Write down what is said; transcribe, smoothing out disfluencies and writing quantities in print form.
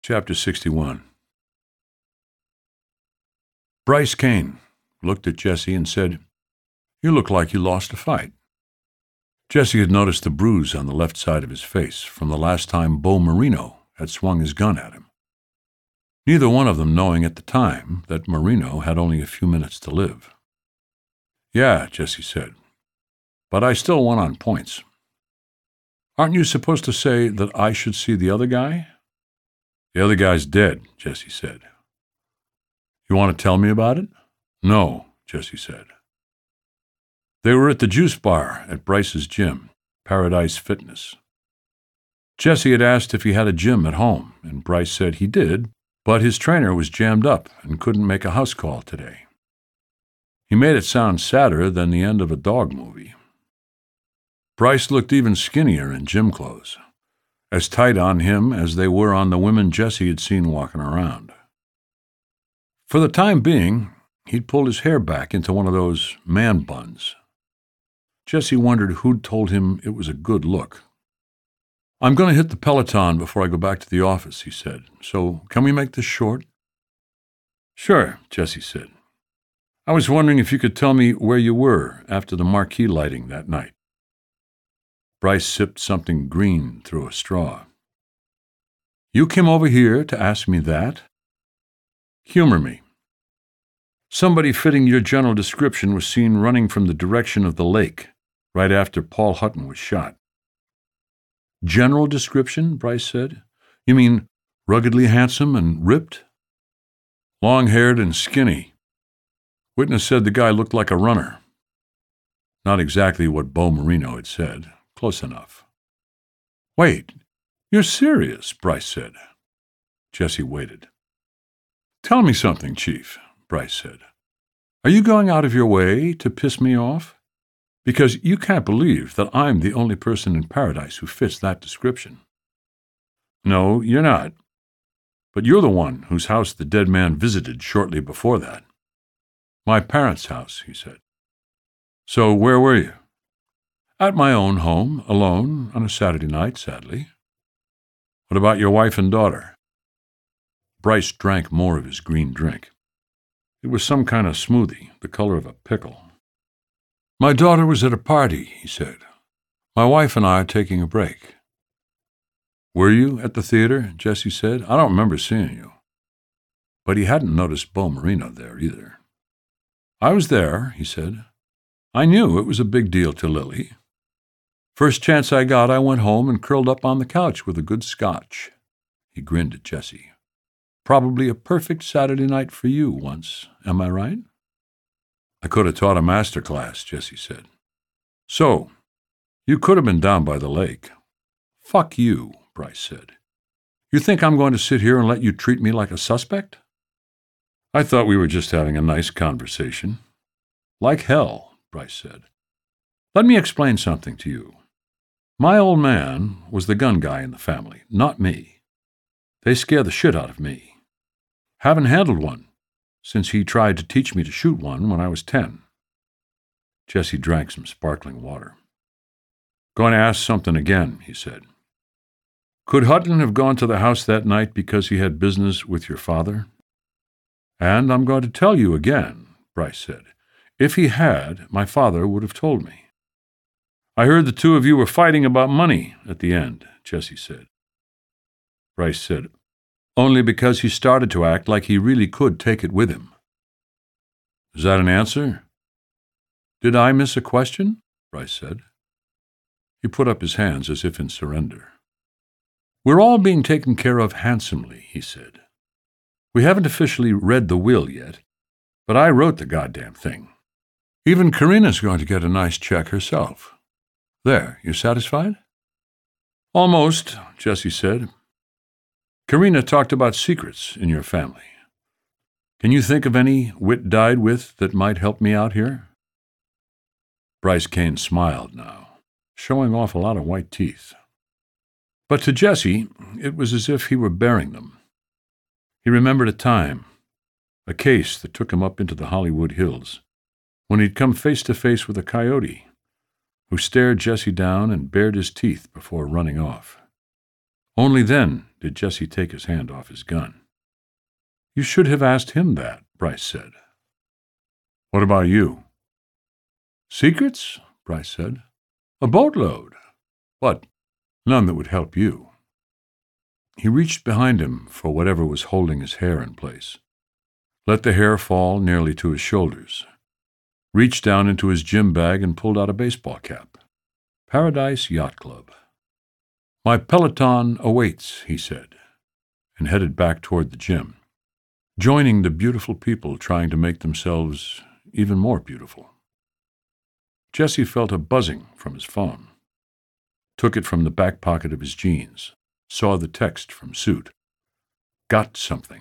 Chapter 61. Bryce Kane looked at Jesse and said, "You look like you lost a fight." Jesse had noticed the bruise on the left side of his face from the last time Bo Marino had swung his gun at him, neither one of them knowing at the time that Marino had only a few minutes to live. "Yeah," Jesse said, "but I still won on points." "Aren't you supposed to say that I should see the other guy?" "The other guy's dead," Jesse said. "You want to tell me about it?" "No," Jesse said. They were at the juice bar at Bryce's gym, Paradise Fitness. Jesse had asked if he had a gym at home, and Bryce said he did, but his trainer was jammed up and couldn't make a house call today. He made it sound sadder than the end of a dog movie. Bryce looked even skinnier in gym clothes, as tight on him as they were on the women Jesse had seen walking around. For the time being, he'd pulled his hair back into one of those man buns. Jesse wondered who'd told him it was a good look. "I'm going to hit the Peloton before I go back to the office," he said, "so can we make this short?" "Sure," Jesse said. "I was wondering if you could tell me where you were after the marquee lighting that night." Bryce sipped something green through a straw. "You came over here to ask me that? Humor me. Somebody fitting your general description was seen running from the direction of the lake right after Paul Hutton was shot." "General description?" Bryce said. "You mean ruggedly handsome and ripped?" "Long-haired and skinny. Witness said the guy looked like a runner." Not exactly what Bo Marino had said. Close enough. "Wait, you're serious?" Bryce said. Jesse waited. "Tell me something, Chief," Bryce said. "Are you going out of your way to piss me off? Because you can't believe that I'm the only person in Paradise who fits that description." "No, you're not. But you're the one whose house the dead man visited shortly before that." "My parents' house," he said. "So where were you?" "At my own home, alone, on a Saturday night, sadly." "What about your wife and daughter?" Bryce drank more of his green drink. It was some kind of smoothie, the color of a pickle. "My daughter was at a party," he said. "My wife and I are taking a break." "Were you at the theater?" Jesse said. "I don't remember seeing you." But he hadn't noticed Bo Marino there either. "I was there," he said. "I knew it was a big deal to Lily. First chance I got, I went home and curled up on the couch with a good scotch." He grinned at Jesse. "Probably a perfect Saturday night for you once, am I right?" "I could have taught a master class," Jesse said. "So, you could have been down by the lake." "Fuck you," Bryce said. "You think I'm going to sit here and let you treat me like a suspect?" "I thought we were just having a nice conversation." "Like hell," Bryce said. "Let me explain something to you. My old man was the gun guy in the family, not me. They scare the shit out of me. Haven't handled one since he tried to teach me to shoot one when I was 10. Jesse drank some sparkling water. "Going to ask something again," he said. "Could Hutton have gone to the house that night because he had business with your father?" "And I'm going to tell you again," Bryce said. "If he had, my father would have told me." "I heard the two of you were fighting about money at the end," Jesse said. Bryce said, "Only because he started to act like he really could take it with him." "Is that an answer?" "Did I miss a question?" Bryce said. He put up his hands as if in surrender. "We're all being taken care of handsomely," he said. "We haven't officially read the will yet, but I wrote the goddamn thing. Even Karina's going to get a nice check herself. There, you satisfied?" "Almost," Jesse said. "Karina talked about secrets in your family. Can you think of any Whit died with that might help me out here?" Bryce Kane smiled now, showing off a lot of white teeth. But to Jesse, it was as if he were bearing them. He remembered a time, a case that took him up into the Hollywood Hills, when he'd come face to face with a coyote who stared Jesse down and bared his teeth before running off. Only then did Jesse take his hand off his gun. "You should have asked him that," Bryce said. "What about you?" "Secrets?" Bryce said. "A boatload. But none that would help you." He reached behind him for whatever was holding his hair in place, let the hair fall nearly to his shoulders, reached down into his gym bag and pulled out a baseball cap. Paradise Yacht Club. "My Peloton awaits," he said, and headed back toward the gym, joining the beautiful people trying to make themselves even more beautiful. Jesse felt a buzzing from his phone, took it from the back pocket of his jeans, saw the text from Suit. "Got something."